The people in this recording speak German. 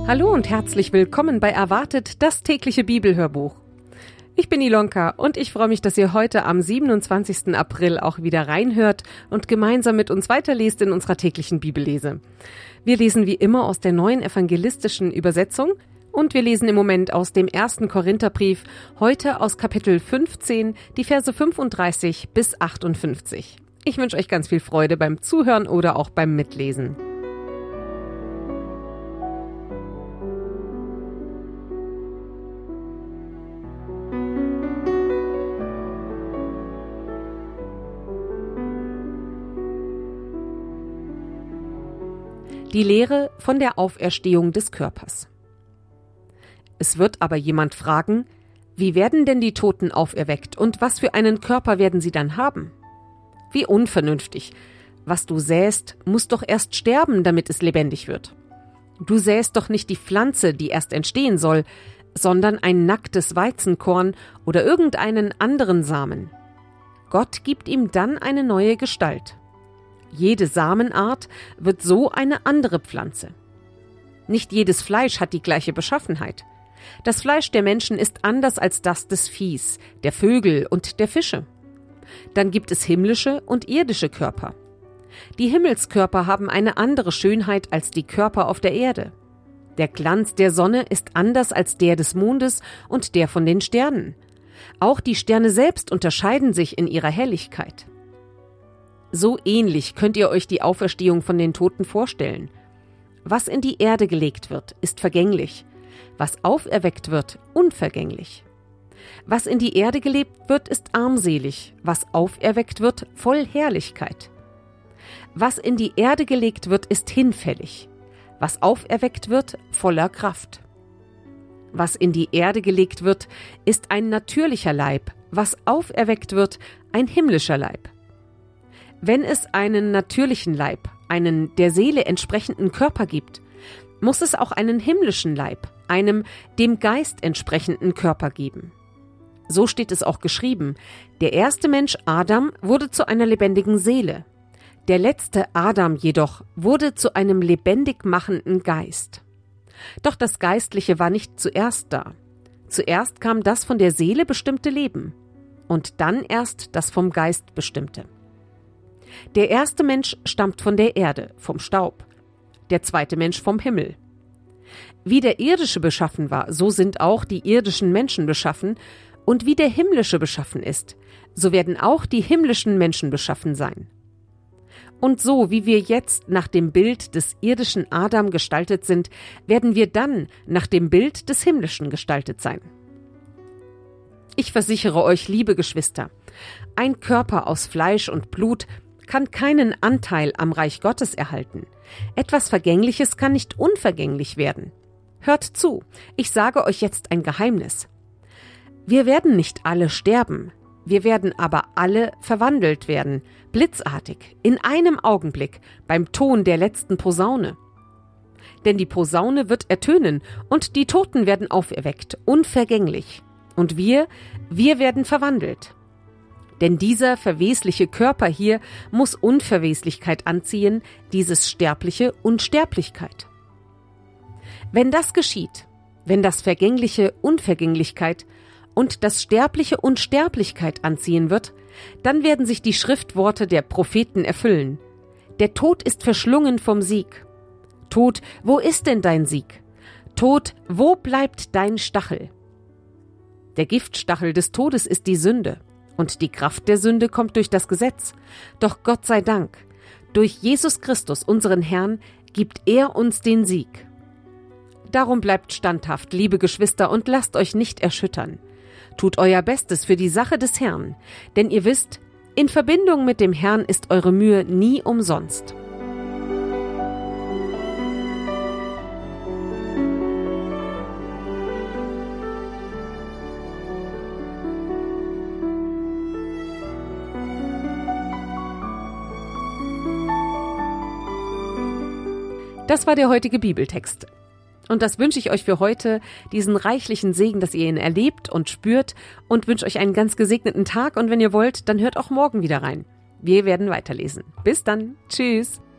Hallo und herzlich willkommen bei Erwartet, das tägliche Bibelhörbuch. Ich bin Ilonka und ich freue mich, dass ihr heute am 27. April auch wieder reinhört und gemeinsam mit uns weiterlest in unserer täglichen Bibellese. Wir lesen wie immer aus der neuen evangelistischen Übersetzung und wir lesen im Moment aus dem 1. Korintherbrief, heute aus Kapitel 15, die Verse 35 bis 58. Ich wünsche euch ganz viel Freude beim Zuhören oder auch beim Mitlesen. Die Lehre von der Auferstehung des Körpers. Es wird aber jemand fragen, wie werden denn die Toten auferweckt und was für einen Körper werden sie dann haben? Wie unvernünftig. Was du säst, muss doch erst sterben, damit es lebendig wird. Du säst doch nicht die Pflanze, die erst entstehen soll, sondern ein nacktes Weizenkorn oder irgendeinen anderen Samen. Gott gibt ihm dann eine neue Gestalt. Jede Samenart wird so eine andere Pflanze. Nicht jedes Fleisch hat die gleiche Beschaffenheit. Das Fleisch der Menschen ist anders als das des Viehs, der Vögel und der Fische. Dann gibt es himmlische und irdische Körper. Die Himmelskörper haben eine andere Schönheit als die Körper auf der Erde. Der Glanz der Sonne ist anders als der des Mondes und der von den Sternen. Auch die Sterne selbst unterscheiden sich in ihrer Helligkeit. So ähnlich könnt ihr euch die Auferstehung von den Toten vorstellen. Was in die Erde gelegt wird, ist vergänglich. Was auferweckt wird, unvergänglich. Was in die Erde gelebt wird, ist armselig. Was auferweckt wird, voll Herrlichkeit. Was in die Erde gelegt wird, ist hinfällig. Was auferweckt wird, voller Kraft. Was in die Erde gelegt wird, ist ein natürlicher Leib. Was auferweckt wird, ein himmlischer Leib. Wenn es einen natürlichen Leib, einen der Seele entsprechenden Körper gibt, muss es auch einen himmlischen Leib, einem dem Geist entsprechenden Körper geben. So steht es auch geschrieben: Der erste Mensch Adam wurde zu einer lebendigen Seele. Der letzte Adam jedoch wurde zu einem lebendig machenden Geist. Doch das Geistliche war nicht zuerst da. Zuerst kam das von der Seele bestimmte Leben und dann erst das vom Geist bestimmte. Der erste Mensch stammt von der Erde, vom Staub, der zweite Mensch vom Himmel. Wie der irdische beschaffen war, so sind auch die irdischen Menschen beschaffen, und wie der himmlische beschaffen ist, so werden auch die himmlischen Menschen beschaffen sein. Und so wie wir jetzt nach dem Bild des irdischen Adam gestaltet sind, werden wir dann nach dem Bild des himmlischen gestaltet sein. Ich versichere euch, liebe Geschwister, ein Körper aus Fleisch und Blut kann keinen Anteil am Reich Gottes erhalten. Etwas Vergängliches kann nicht unvergänglich werden. Hört zu, ich sage euch jetzt ein Geheimnis. Wir werden nicht alle sterben, wir werden aber alle verwandelt werden, blitzartig, in einem Augenblick, beim Ton der letzten Posaune. Denn die Posaune wird ertönen und die Toten werden auferweckt, unvergänglich. Und wir werden verwandelt. Denn dieser verwesliche Körper hier muss Unverweslichkeit anziehen, dieses Sterbliche Unsterblichkeit. Wenn das geschieht, wenn das Vergängliche Unvergänglichkeit und das Sterbliche Unsterblichkeit anziehen wird, dann werden sich die Schriftworte der Propheten erfüllen. Der Tod ist verschlungen vom Sieg. Tod, wo ist denn dein Sieg? Tod, wo bleibt dein Stachel? Der Giftstachel des Todes ist die Sünde. Und die Kraft der Sünde kommt durch das Gesetz. Doch Gott sei Dank, durch Jesus Christus, unseren Herrn, gibt er uns den Sieg. Darum bleibt standhaft, liebe Geschwister, und lasst euch nicht erschüttern. Tut euer Bestes für die Sache des Herrn, denn ihr wisst, in Verbindung mit dem Herrn ist eure Mühe nie umsonst. Das war der heutige Bibeltext. Und das wünsche ich euch für heute, diesen reichlichen Segen, dass ihr ihn erlebt und spürt, und wünsche euch einen ganz gesegneten Tag. Und wenn ihr wollt, dann hört auch morgen wieder rein. Wir werden weiterlesen. Bis dann. Tschüss.